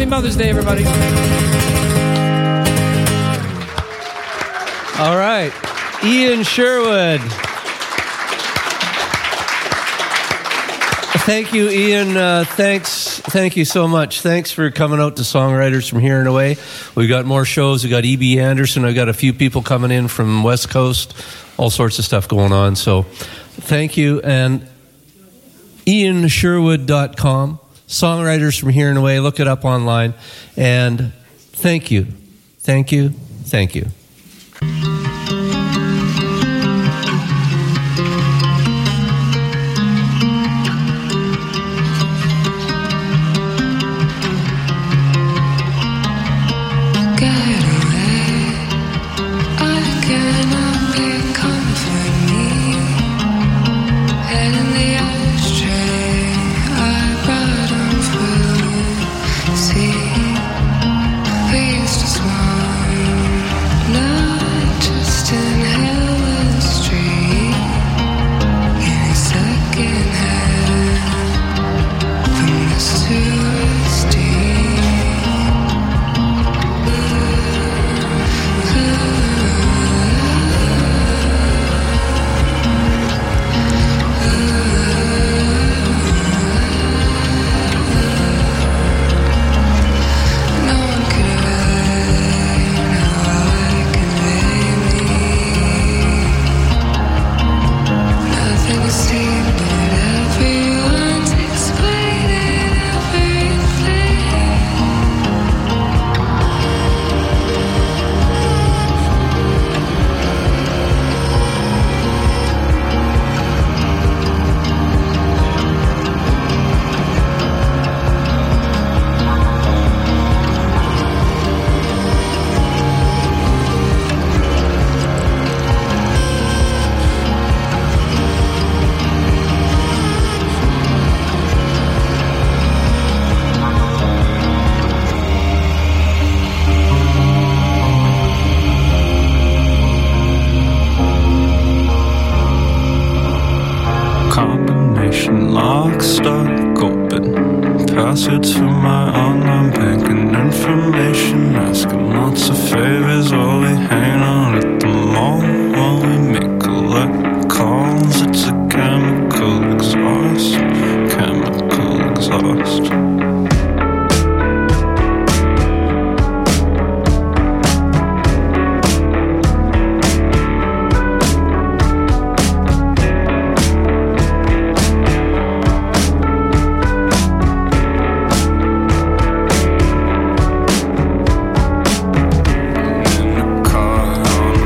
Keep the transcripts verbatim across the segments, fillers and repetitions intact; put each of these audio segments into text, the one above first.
Happy Mother's Day, everybody. All right. Ian Sherwood. Thank you, Ian. Uh, thanks. Thank you so much. Thanks for coming out to Songwriters from Here and Away. We've got more shows. We've got E B Anderson. I've got a few people coming in from West Coast. All sorts of stuff going on. So thank you. And ian sherwood dot com. Songwriters from Here and Away. Look it up online. And thank you. Thank you. Thank you. Passwords for my online banking information, asking lots of favors while we hang out at the mall, while we make collect calls. It's a chemical exhaust, chemical exhaust. On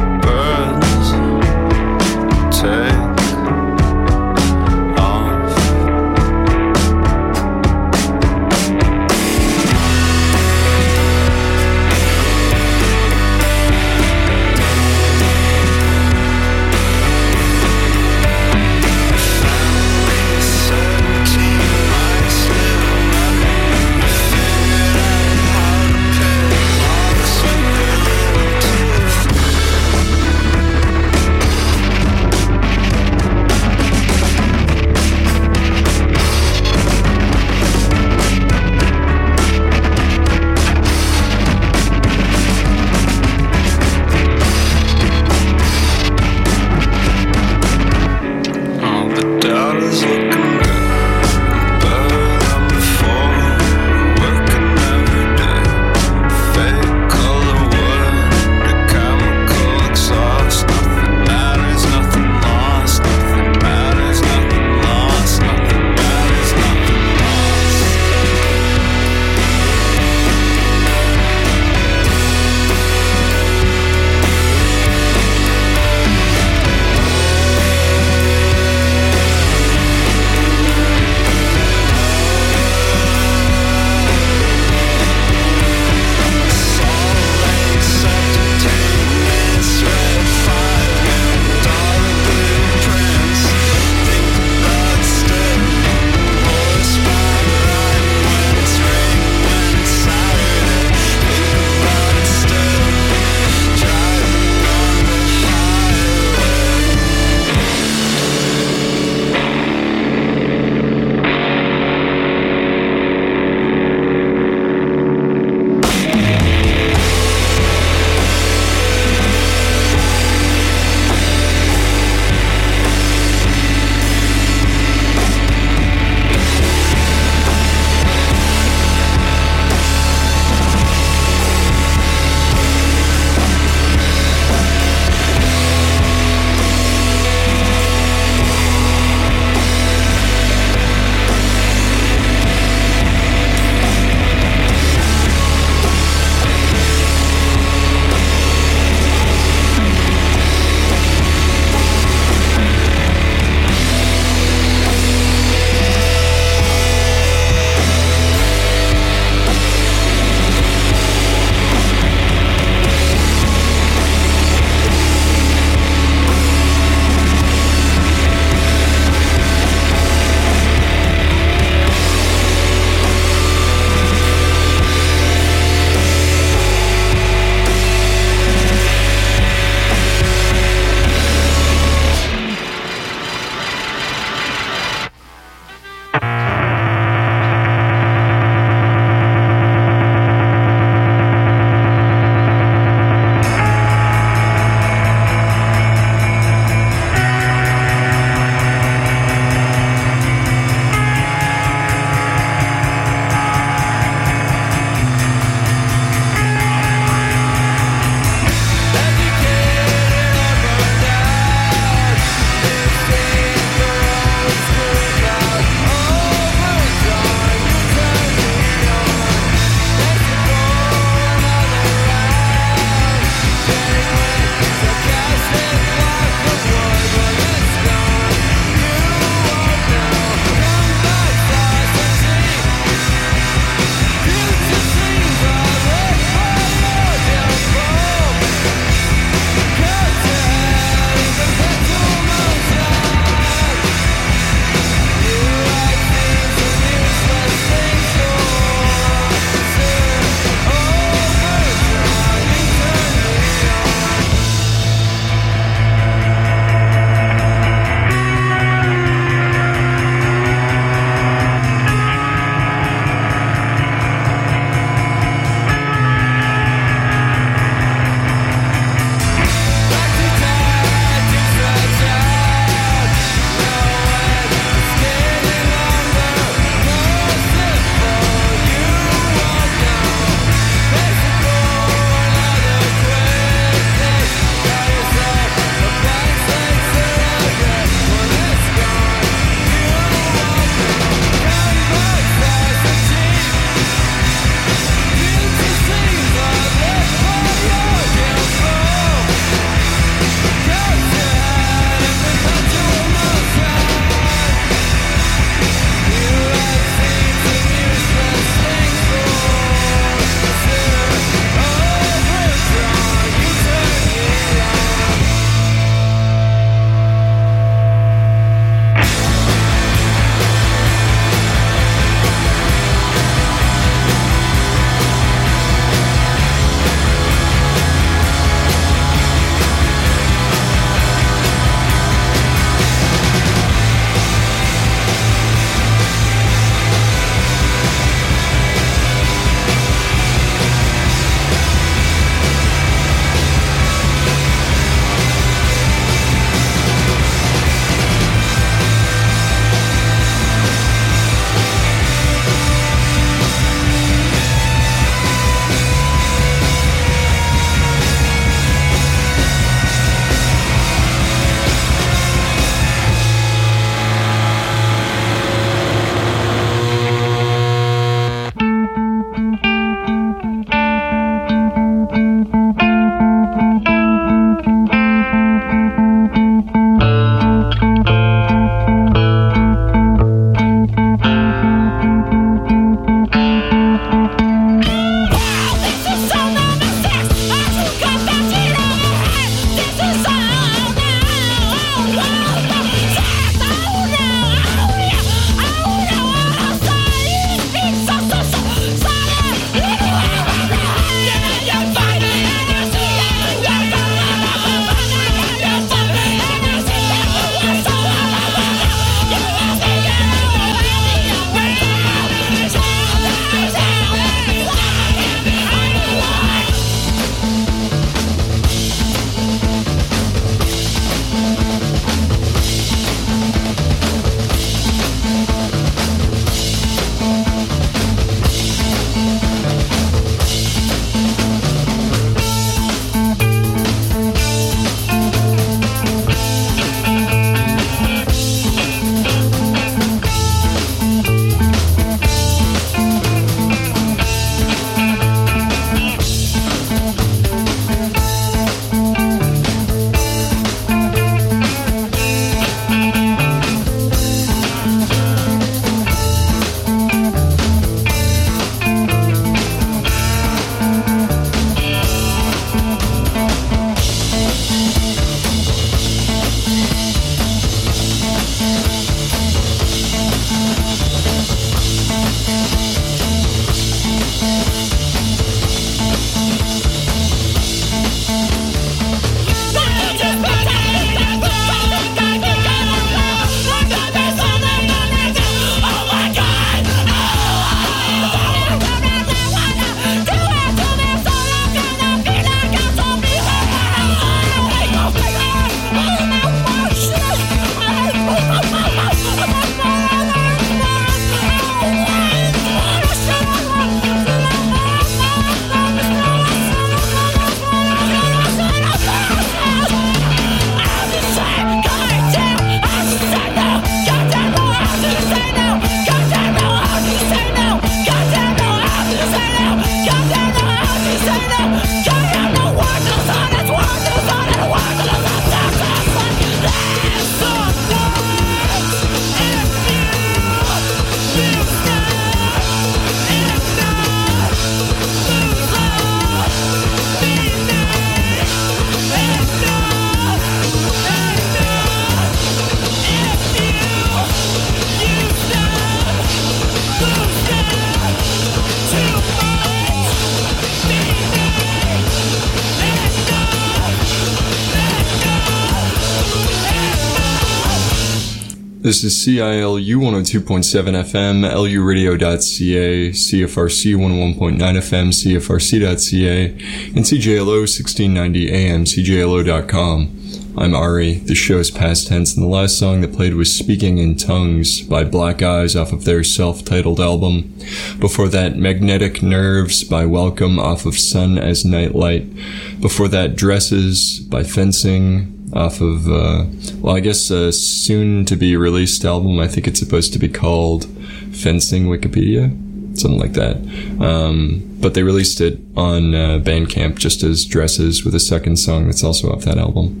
This is C I L U one oh two point seven F M, L U radio dot C A, C F R C one oh one point nine F M, C F R C dot C A, and C J L O sixteen ninety A M, C J L O dot com. I'm Ari. The show is past tense, and the last song that played was Speaking in Tongues by Black Eyes off of their self-titled album. Before that, Magnetic Nerves by Welcome off of Sun as Nightlight. Before that, Dresses by Fencing off of, uh, well, I guess a soon-to-be-released album. I think it's supposed to be called Fencing Wikipedia, something like that. Um, but they released it on uh, Bandcamp just as Dresses with a second song that's also off that album.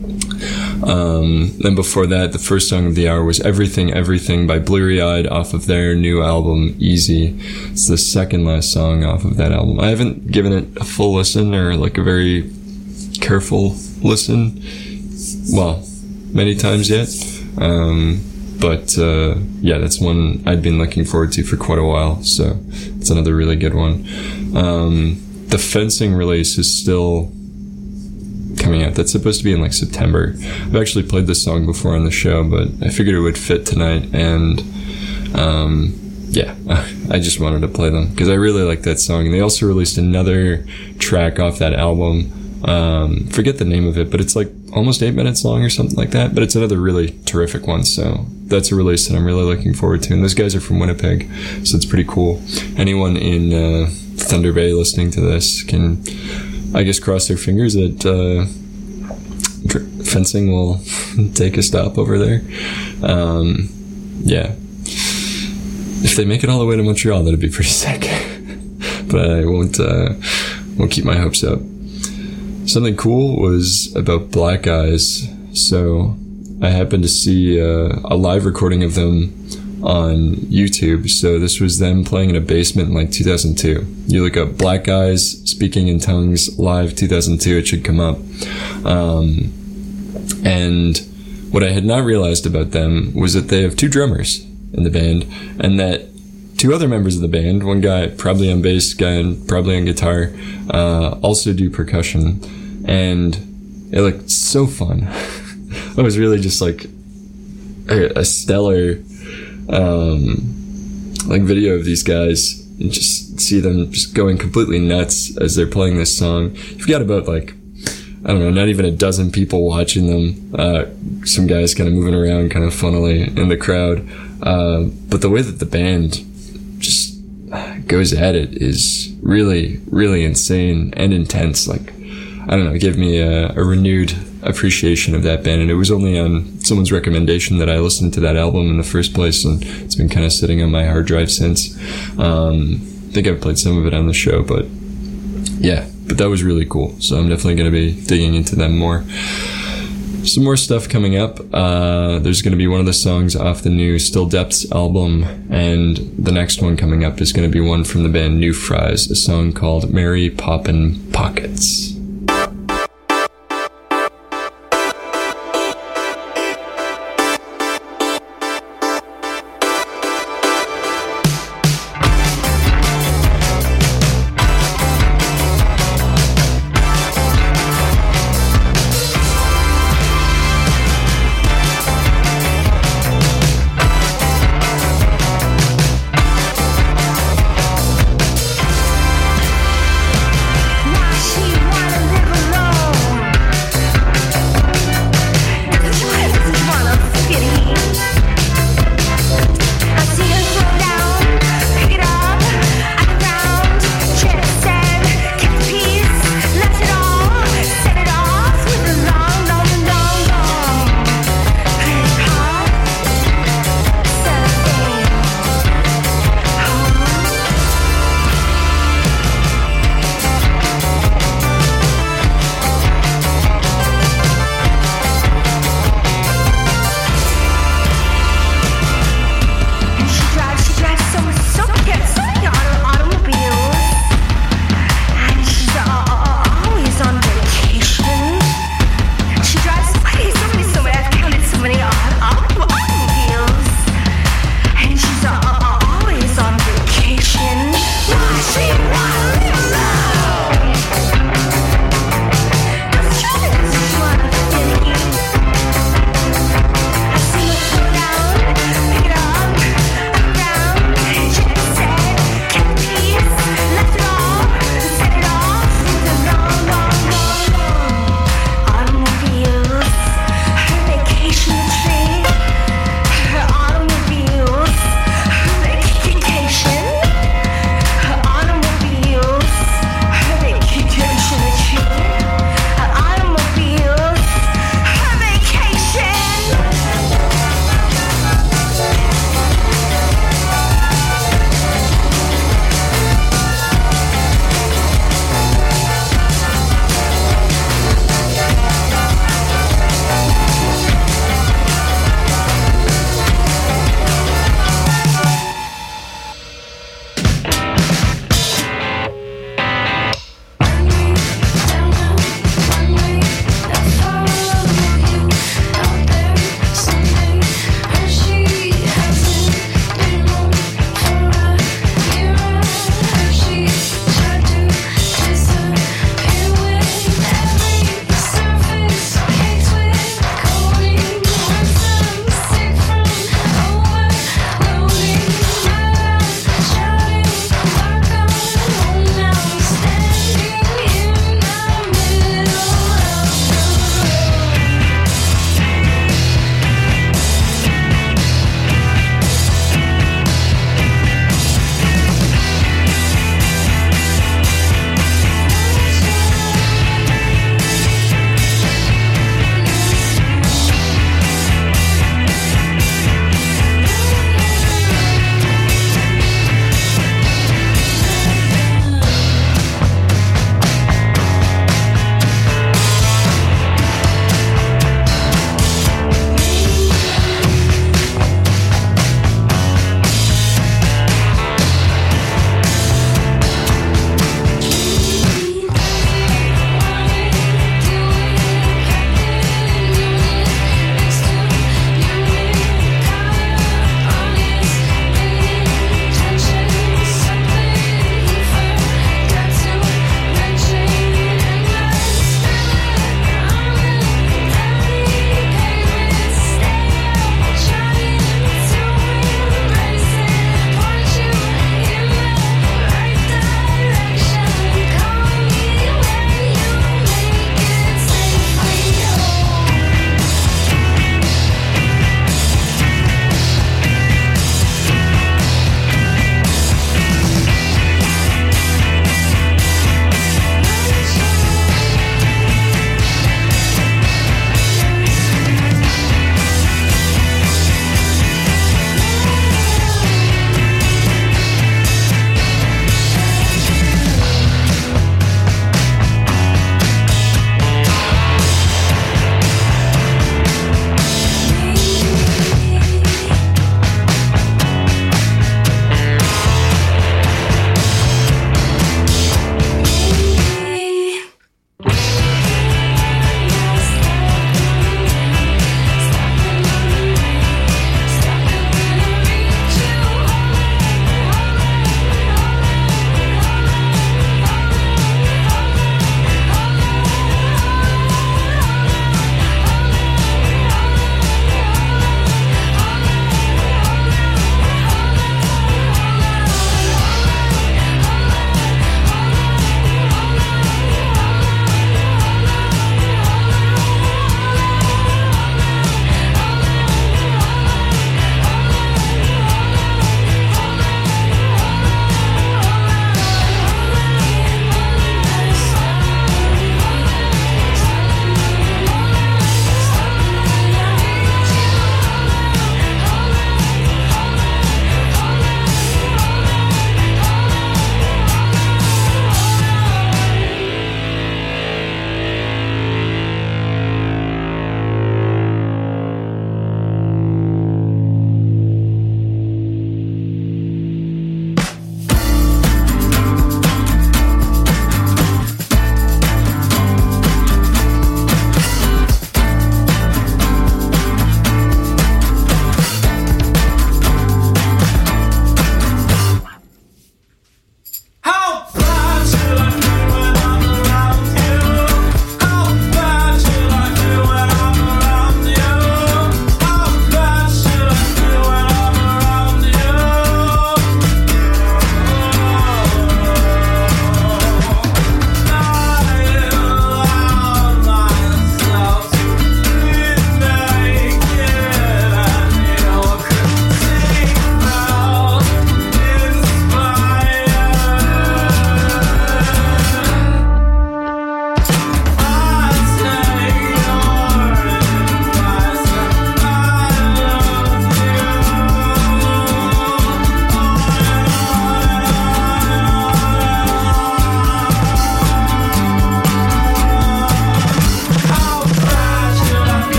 Um, then before that, the first song of the hour was Everything Everything by Bleary Eyed off of their new album, Easy. It's the second last song off of that album. I haven't given it a full listen or like a very careful listen. Well, many times yet. Um, but, uh, yeah, that's one I'd been looking forward to for quite a while. So it's another really good one. Um, the Fencing release is still coming out. That's supposed to be in like September. I've actually played this song before on the show, but I figured it would fit tonight. And, um, yeah, I just wanted to play them because I really like that song. And they also released another track off that album. Um, forget the name of it, but it's like almost eight minutes long or something like that. But it's another really terrific one. So that's a release that I'm really looking forward to. And those guys are from Winnipeg, so it's pretty cool. Anyone in uh, Thunder Bay listening to this can, I guess, cross their fingers that uh, Fencing will take a stop over there. Um, yeah. If they make it all the way to Montreal, that'd be pretty sick. But I won't, uh, won't keep my hopes up. Something cool was about Black Eyes. So I happened to see uh, a live recording of them on YouTube. So this was them playing in a basement in like two thousand two. You look up Black Eyes Speaking in Tongues live two thousand two, it should come up. Um, and what I had not realized about them was that they have two drummers in the band, and that two other members of the band, one guy probably on bass, guy and probably on guitar, uh, also do percussion. And it looked so fun. It was really just like a, a stellar um, like video of these guys, and just see them just going completely nuts as they're playing this song. You've got about like, I don't know, not even a dozen people watching them. Uh, some guys kind of moving around kind of funnily in the crowd. Uh, but the way that the band just goes at it is really, really insane and intense. Like, I don't know, it gave me a, a renewed appreciation of that band. And it was only on someone's recommendation that I listened to that album in the first place. And it's been kind of sitting on my hard drive since. Um, I think I've played some of it on the show, but yeah, but that was really cool. So I'm definitely going to be digging into them more. Some more stuff coming up. Uh, there's going to be one of the songs off the new Still Depths album, and the next one coming up is going to be one from the band New Fries, a song called Mary Poppin' Pockets. She wanted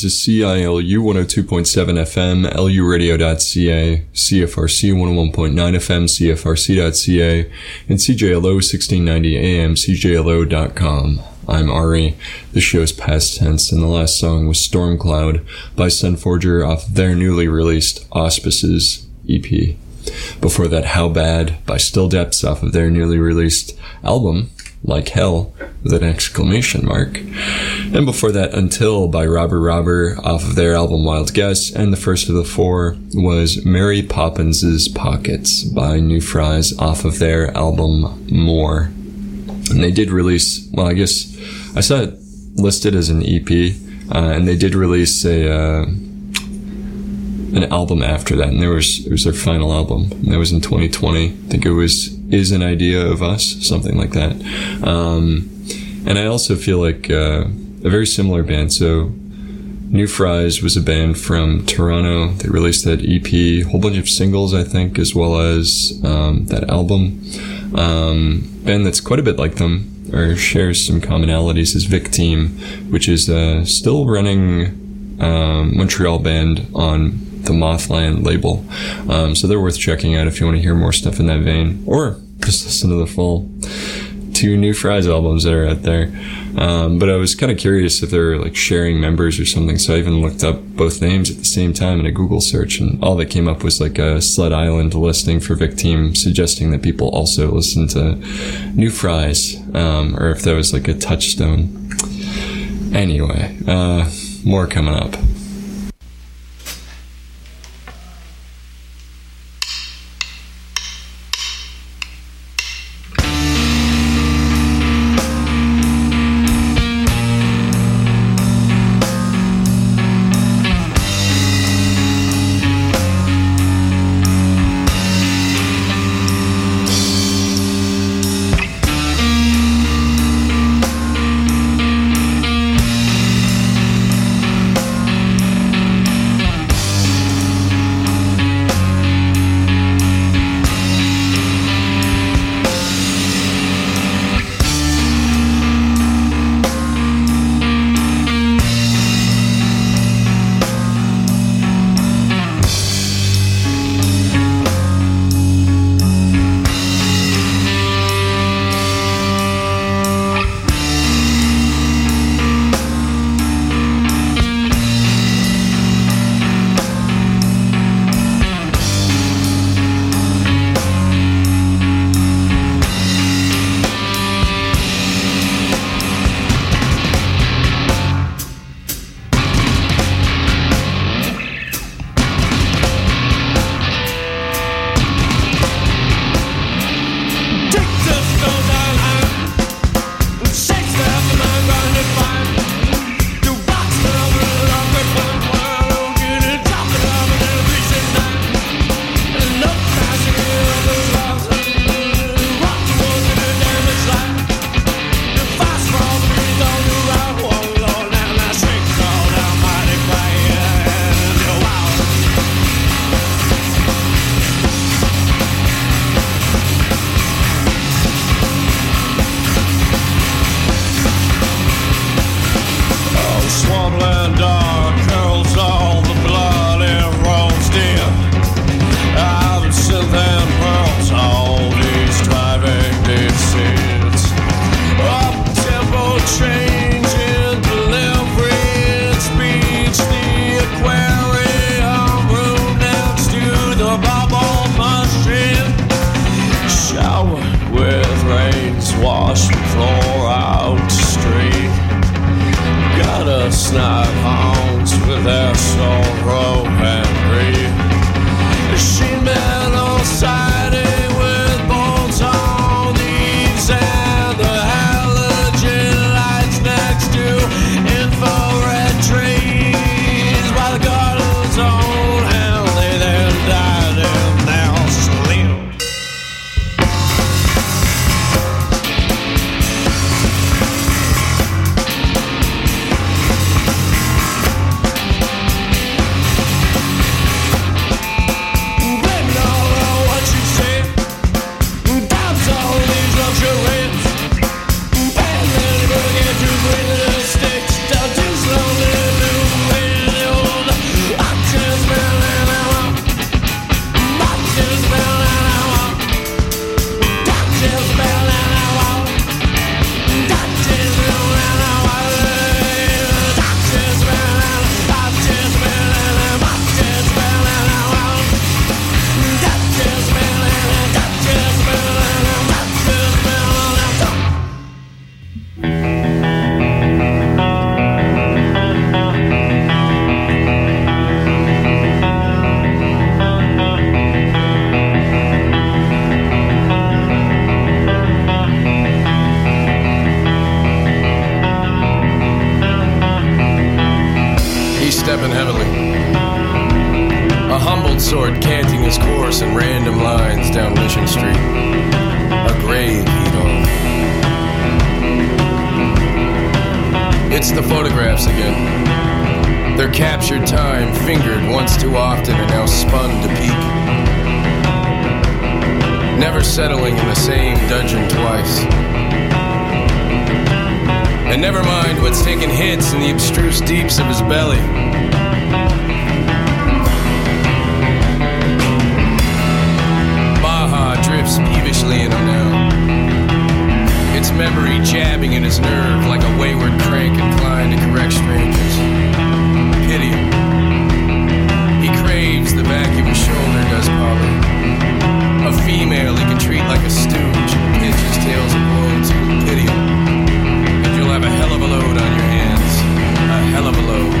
This is C I L U one oh two point seven F M, L U radio dot C A, C F R C one oh one point nine F M, C F R C dot C A, and C J L O sixteen ninety A M, C J L O dot com. I'm Ari. The show's past tense, and the last song was Storm Cloud by Sunforger off their newly released Auspices E P. Before that, How Bad by Still Depths off of their newly released album, Like Hell, with an exclamation mark. And before that, Until by Robber Robber off of their album Wild Guess. And the first of the four was Mary Poppins's Pockets by New Fries off of their album More. And they did release, well, I guess I saw it listed as an E P, uh, and they did release a uh, an album after that, and there was it was their final album, and that was in twenty twenty. I think it was Is an Idea of Us, something like that. Um, and I also feel like uh, a very similar band. So New Fries was a band from Toronto. They released that E P, a whole bunch of singles, I think, as well as um, that album. Um, band that's quite a bit like them, or shares some commonalities, is Vic Team, which is a still running um, Montreal band on the Mothland label. Um, so they're worth checking out if you want to hear more stuff in that vein, or just listen to the full two New Fries albums that are out there. Um, but I was kind of curious if they're like sharing members or something, so I even looked up both names at the same time in a Google search, and all that came up was like a Sled Island listing for Vic Team, suggesting that people also listen to New Fries, um, or if that was like a touchstone. Anyway, uh, more coming up. A humbled sort canting his course in random lines down Mission Street. A grave heat on. It's the photographs again. Their captured time, fingered once too often and now spun to peak. Never settling in the same dungeon twice. And never mind what's taken hits in the abstruse deeps of his belly. Baja drifts peevishly in him now. Its memory jabbing at his nerve like a wayward crank inclined to correct strangers. Pity him. He craves the vacuum his shoulder does Polly. A female he can treat like a stooge and pitch his tales of woe to. Pity him. And you'll have a hell of a load on your hands. A hell of a load.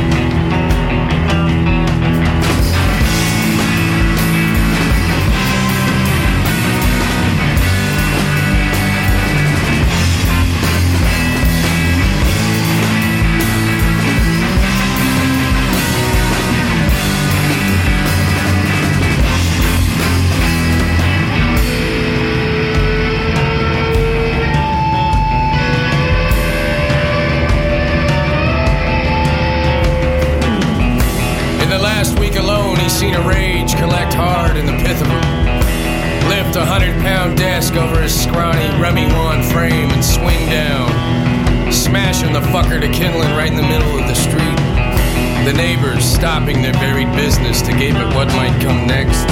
Seen a rage collect hard in the pith of him. Lift a hundred-pound desk over his scrawny rummy one frame and swing down, smashing the fucker to kindling right in the middle of the street. The neighbors stopping their buried business to gape at what might come next.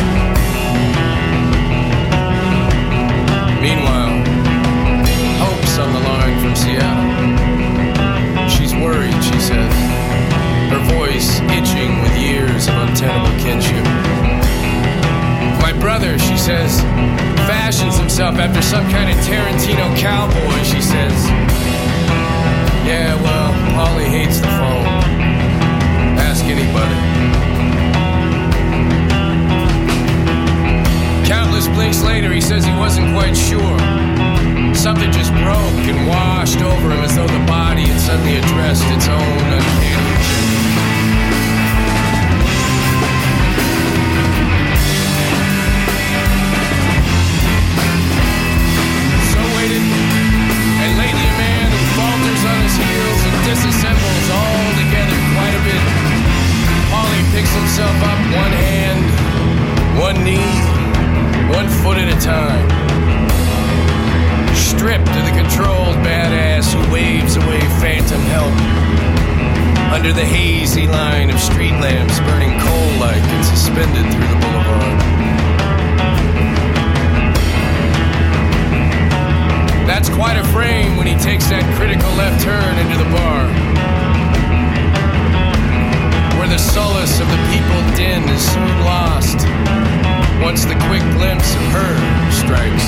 Meanwhile, Hope's on the line from Seattle. She's worried, she says. Her voice itching with years of untenable kinship. My brother, she says, fashions himself after some kind of Tarantino cowboy, she says. Yeah, well, Polly hates the phone. Ask anybody. Countless blinks later, he says he wasn't quite sure. Something just broke and washed over him as though the body had suddenly addressed its own uncanny agenda. And lately a man who falters on his heels and disassembles all together quite a bit. Polly picks himself up one hand, one knee, one foot at a time. Stripped to the controlled badass who waves away phantom help under the hazy line of street lamps burning coal-like and suspended through the boulevard. That's quite a frame when he takes that critical left turn into the bar, where the solace of the people din is soon lost once the quick glimpse of her strikes.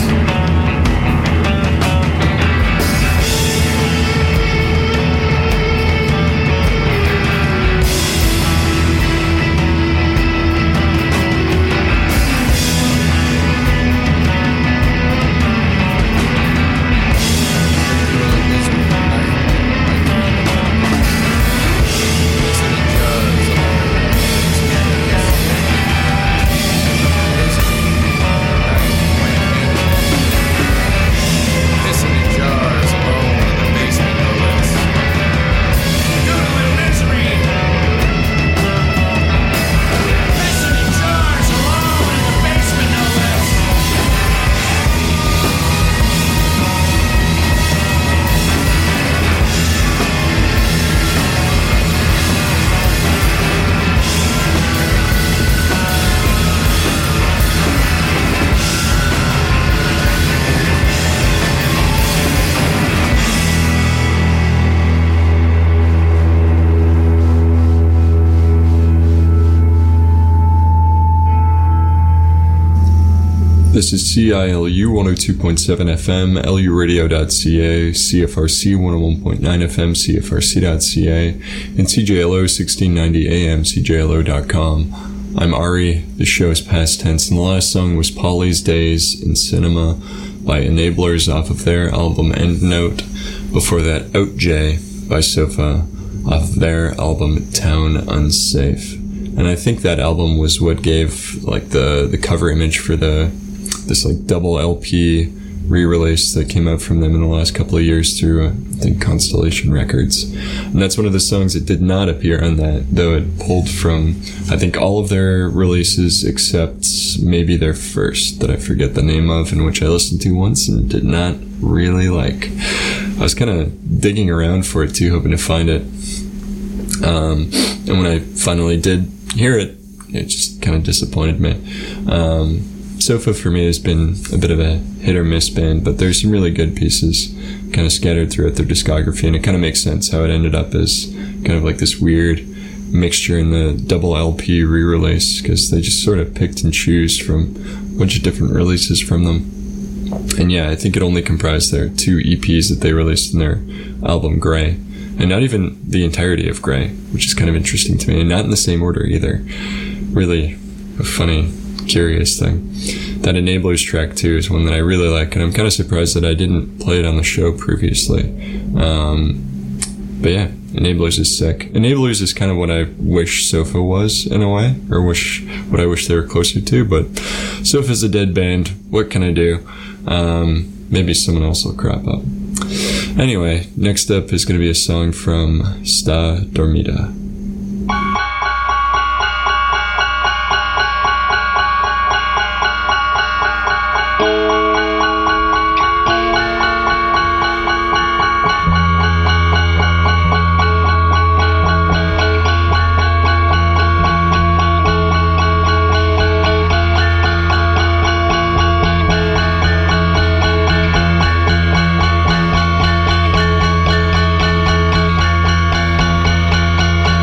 This is C I L U one oh two point seven F M, L U radio dot C A, C F R C one oh one point nine F M, C F R C dot C A, and C J L O sixteen ninety A M, C J L O dot com. I'm Ari. The show is past tense, and the last song was Polly's Days in Cinema by Enablers off of their album Endnote. Before that, Out J by Sofa off of their album Town Unsafe. And I think that album was what gave like the, the cover image for the this like double L P re-release that came out from them in the last couple of years through, uh, I think, Constellation Records. And that's one of the songs that did not appear on that, though it pulled from, I think, all of their releases except maybe their first that I forget the name of, and which I listened to once and did not really like. I was kind of digging around for it too, hoping to find it. Um, and when I finally did hear it, it just kind of disappointed me. Um, Sofa for me has been a bit of a hit or miss band, but there's some really good pieces kind of scattered throughout their discography, and it kind of makes sense how it ended up as kind of like this weird mixture in the double L P re-release, because they just sort of picked and choose from a bunch of different releases from them. And yeah, I think it only comprised their two E Ps that they released in their album Grey, and not even the entirety of Grey, which is kind of interesting to me, and not in the same order either. Really a funny, curious thing. That Enablers track too is one that I really like, and I'm kind of surprised that I didn't play it on the show previously. Um, but yeah, Enablers is sick. Enablers is kind of what I wish Sofa was in a way, or wish what I wish they were closer to, but Sofa's a dead band. What can I do? Um, maybe someone else will crop up. Anyway, next up is going to be a song from Sta Dormida. Thank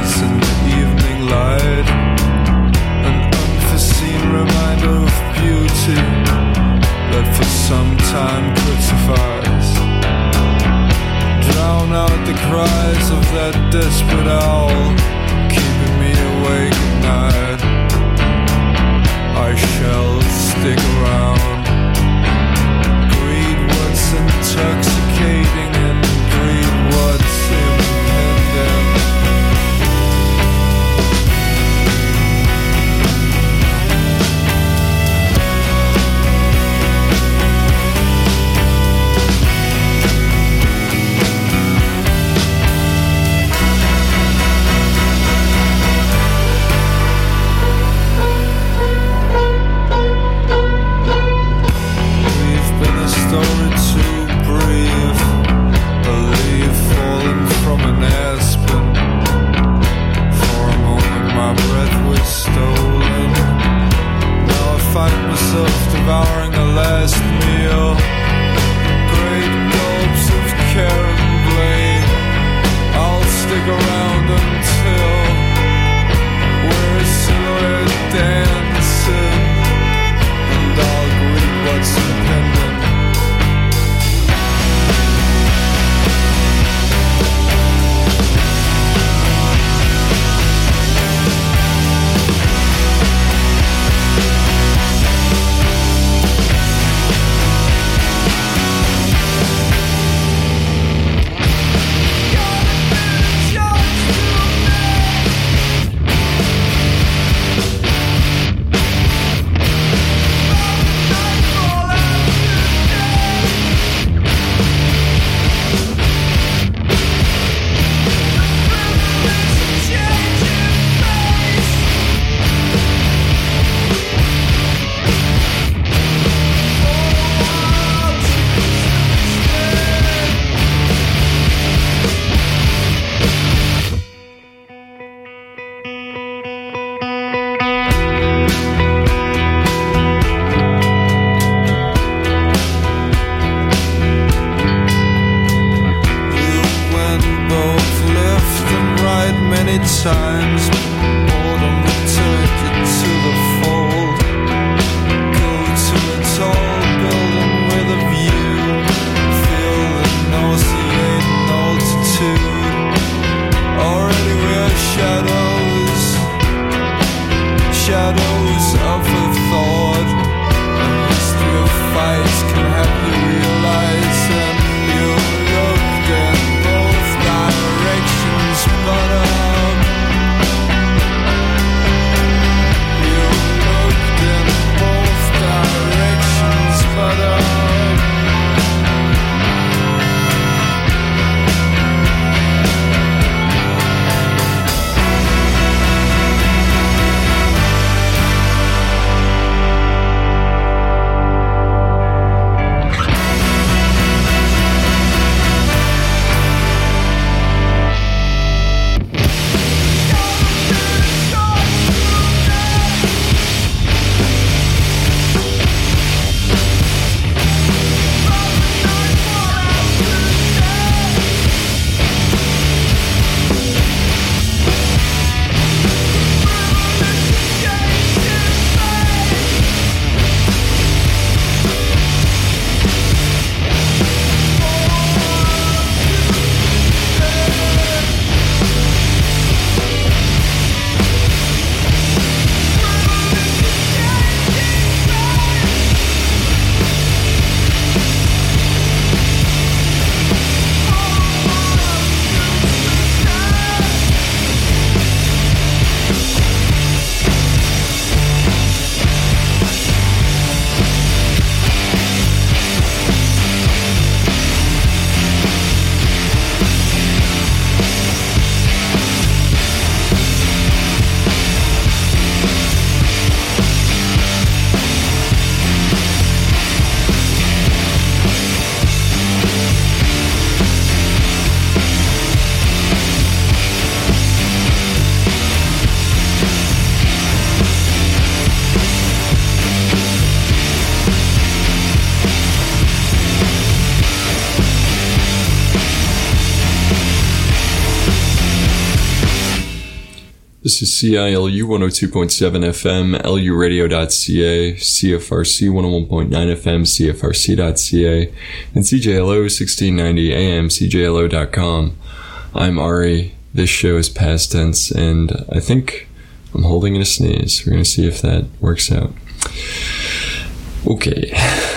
lights in the evening light. An unforeseen reminder of beauty that for some time crucifies. Drown out the cries of that desperate owl, keeping me awake at night. I shall stick around, greed what's intoxicating and greed what's impending. Story too brief, a leaf falling from an aspen. For a moment my breath was stolen. Now I find myself devouring a last meal. Great gulps of carrot blade. I'll stick around until we're a silhouette dancing, and I'll greet what's impending. Times boredom will take you to the fold. Go to a tall building with a view. Feel the nauseating altitude. Already we're shadows, shadows of a thought. A history of fights can have you realize, and you looked in both directions, but uh This is C I L U one oh two point seven F M, L U radio dot C A, C F R C one oh one point nine F M, C F R C dot C A, and C J L O sixteen ninety A M, C J L O dot com. I'm Ari. This show is past tense, and I think I'm holding in a sneeze. We're going to see if that works out. Okay.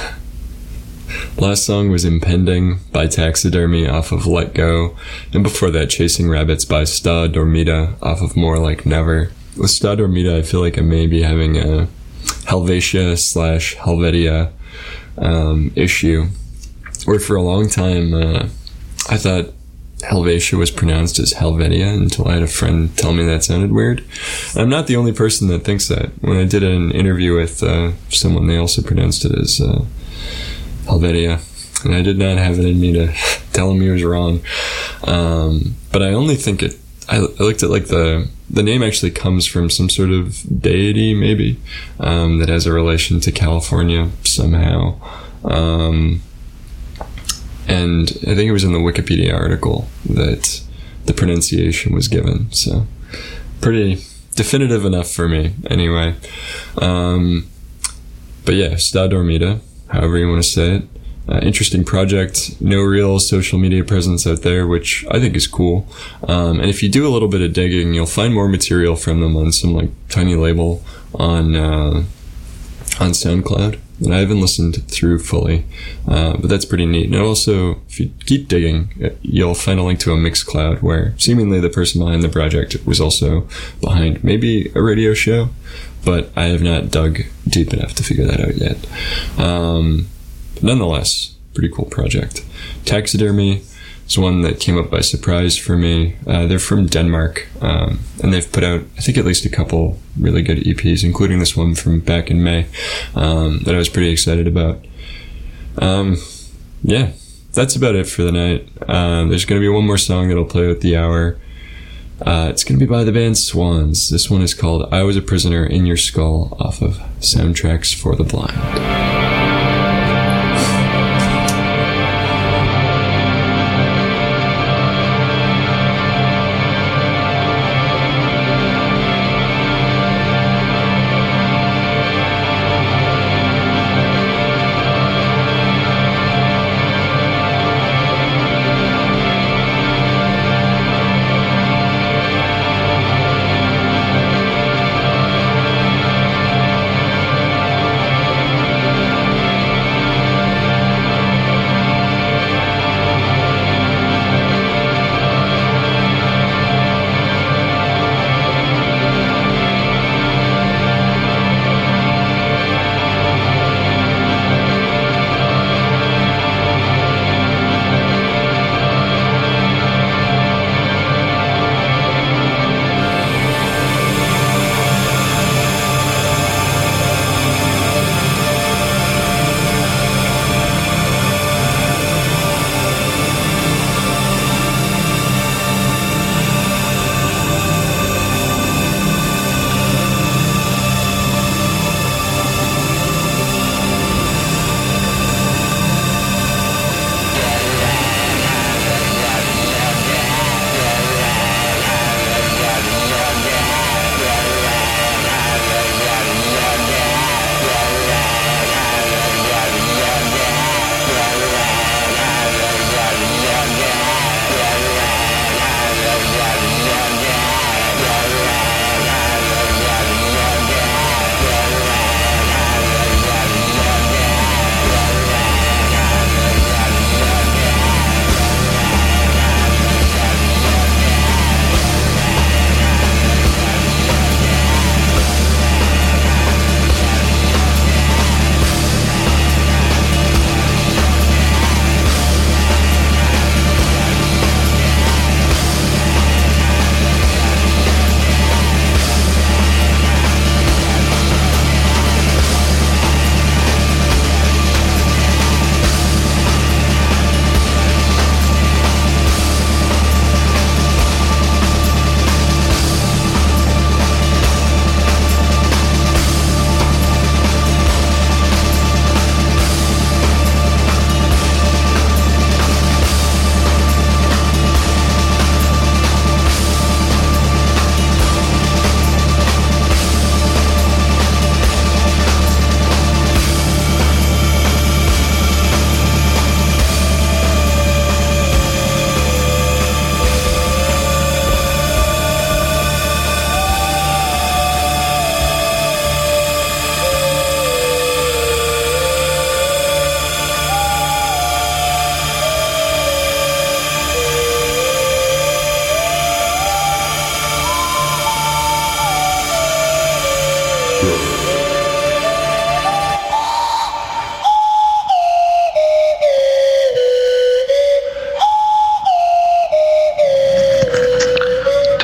Last song was Impending by Taxidermy off of Let Go, and before that Chasing Rabbits by Sta Dormita off of More Like Never. With Sta Dormita, I feel like I may be having a Helvetia slash Helvetia um, issue, where for a long time uh, I thought Helvetia was pronounced as Helvetia until I had a friend tell me that sounded weird. I'm not the only person that thinks that. When I did an interview with uh, someone, they also pronounced it as uh, Helvetia, and I did not have it in me to tell him he was wrong. Um, but I only think it, I, I looked at like the, the name actually comes from some sort of deity, maybe, um, that has a relation to California somehow. Um, and I think it was in the Wikipedia article that the pronunciation was given. So pretty definitive enough for me anyway. Um, but yeah, Sta Dormita, however you want to say it. Uh, interesting project. No real social media presence out there, which I think is cool. Um, and if you do a little bit of digging, you'll find more material from them on some like tiny label on uh, on SoundCloud that I haven't listened through fully, uh, but that's pretty neat. And also, if you keep digging, you'll find a link to a Mixcloud where seemingly the person behind the project was also behind maybe a radio show, but I have not dug deep enough to figure that out yet. Um, nonetheless, pretty cool project. Taxidermy is one that came up by surprise for me. Uh, they're from Denmark, um, and they've put out, I think, at least a couple really good E Ps, including this one from back in May, um, that I was pretty excited about. Um, yeah, that's about it for the night. Uh, there's going to be one more song that'll play with the hour. Uh, it's going to be by the band Swans. This one is called I Was a Prisoner in Your Skull off of Soundtracks for the Blind.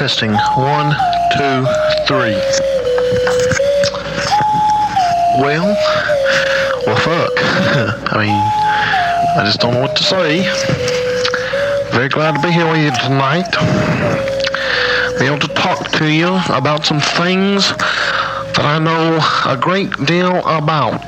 Testing. One, two, three. Well, well, fuck. I mean, I just don't know what to say. Very glad to be here with you tonight. Be able to talk to you about some things that I know a great deal about.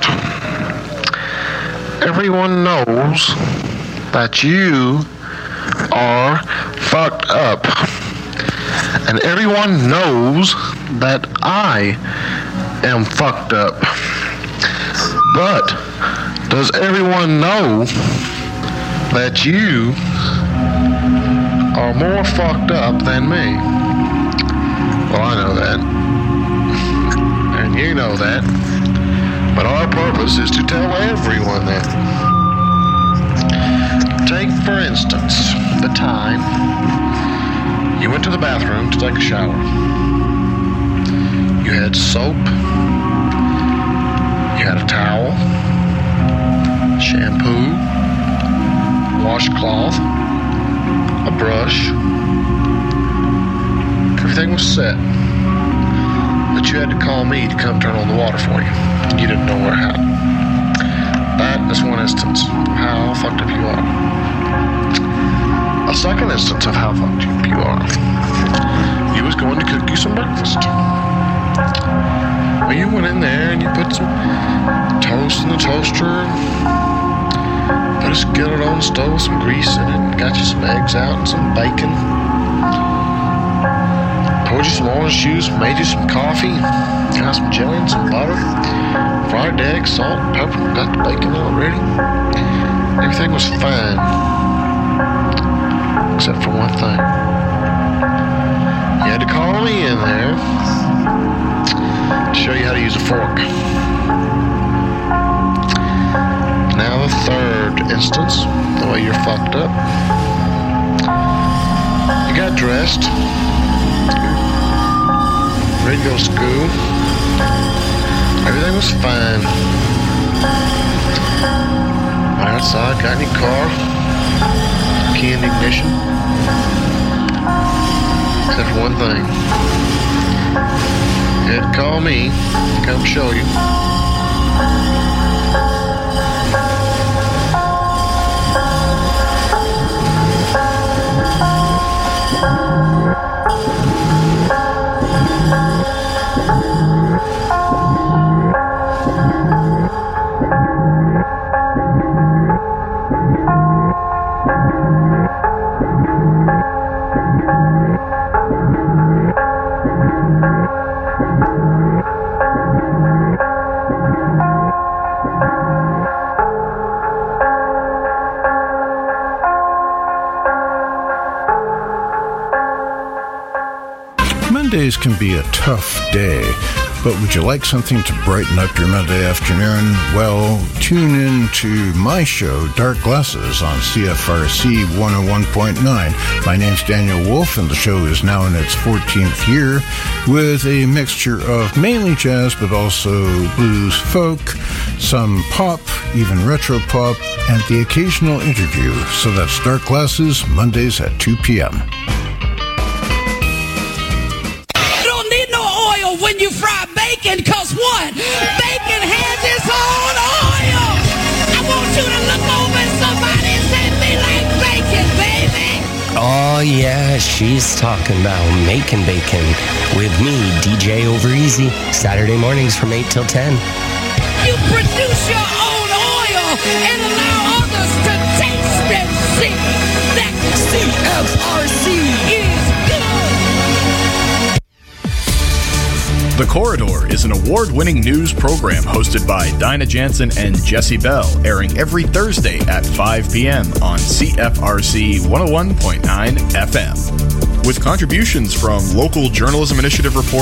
Everyone knows that you are fucked up. And everyone knows that I am fucked up. But does everyone know that you are more fucked up than me? Well, I know that. And you know that. But our purpose is to tell everyone that. Take, for instance, the time you went to the bathroom to take a shower. You had soap. You had a towel. Shampoo. Washcloth. A brush. Everything was set. But you had to call me to come turn on the water for you. You didn't know where how. That is one instance of how fucked up you are. A second instance of how fucked up you are. You was going to cook you some breakfast. Well, you went in there and you put some toast in the toaster, put a skillet on the stove, some grease in it, and got you some eggs out and some bacon. Poured you some orange juice, made you some coffee, got some jelly and some butter, fried eggs, salt, pepper, got the bacon all ready. Everything was fine, except for one thing. You had to call me in there to show you how to use a fork. Now the third instance, the way you're fucked up. You got dressed, ready to go to school. Everything was fine. Went outside, got in your car, key in the ignition. Except for one thing. You had to call me to come show you. Mondays can be a tough day, but would you like something to brighten up your Monday afternoon? Well, tune in to my show, Dark Glasses, on C F R C one oh one point nine. My name's Daniel Wolf, and the show is now in its fourteenth year, with a mixture of mainly jazz, but also blues, folk, some pop, even retro pop, and the occasional interview. So that's Dark Glasses, Mondays at two p.m. When you fry bacon, cause what? Bacon has its own oil. I want you to look over and somebody send me like bacon, baby. Oh yeah, she's talking about making bacon with me, D J Over Easy, Saturday mornings from eight till ten. You produce your own oil and allow others to taste and see that C F R C is good. The Corridor is an award-winning news program hosted by Dinah Jansen and Jesse Bell, airing every Thursday at five p.m. on C F R C one oh one point nine F M. With contributions from local Journalism Initiative reporter